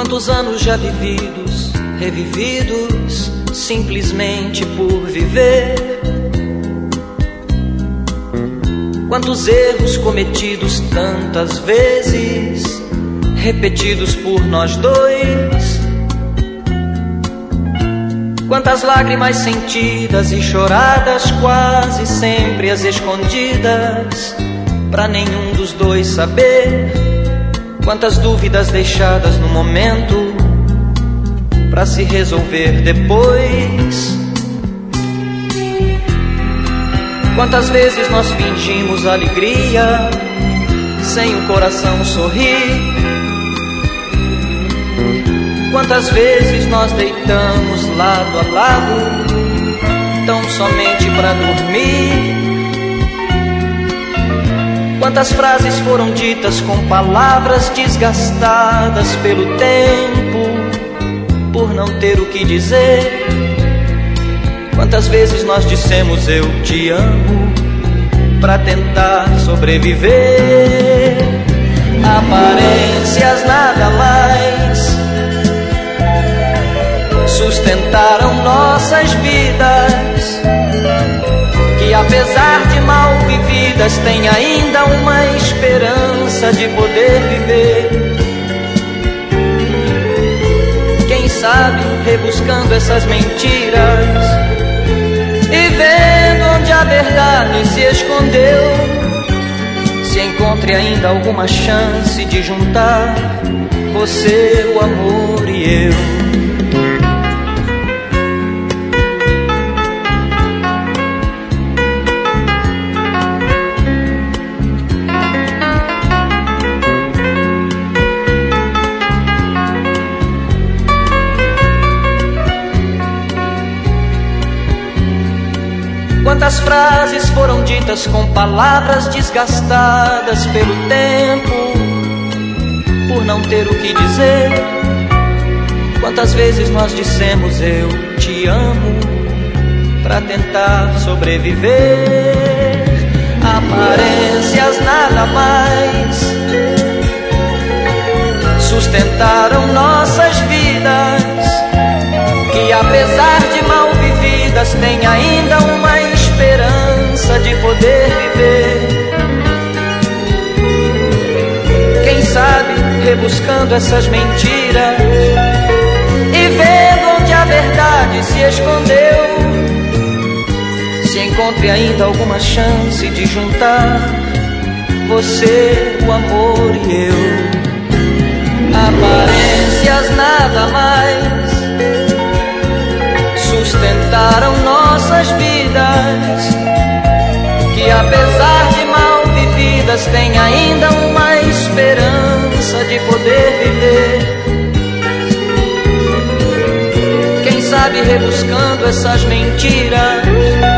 Quantos anos já vividos, revividos, simplesmente por viver. Quantos erros cometidos tantas vezes, repetidos por nós dois. Quantas lágrimas sentidas e choradas, quase sempre as escondidas, pra nenhum dos dois saber. Quantas dúvidas deixadas no momento, pra se resolver depois. Quantas vezes nós fingimos alegria, sem o coração sorrir. Quantas vezes nós deitamos lado a lado, tão somente pra dormir. Quantas frases foram ditas com palavras desgastadas pelo tempo, por não ter o que dizer. Quantas vezes nós dissemos eu te amo, pra tentar sobreviver. Aparências nada mais sustentaram nossas vidas, que apesar de mal vividas tem ainda uma esperança de poder viver. Quem sabe rebuscando essas mentiras e vendo onde a verdade se escondeu, se encontre ainda alguma chance de juntar você, o amor e eu. Quantas frases foram ditas com palavras desgastadas pelo tempo, por não ter o que dizer. Quantas vezes nós dissemos eu te amo, pra tentar sobreviver. Aparências nada mais sustentaram nossas vidas, que apesar de mal vividas tem ainda uma esperança de poder viver. Quem sabe rebuscando essas mentiras e vendo onde a verdade se escondeu, se encontre ainda alguma chance de juntar você, o amor e eu. Aparências nada mais sustentaram nossas vidas, que apesar de mal vividas tem ainda uma esperança de poder viver. Quem sabe rebuscando essas mentiras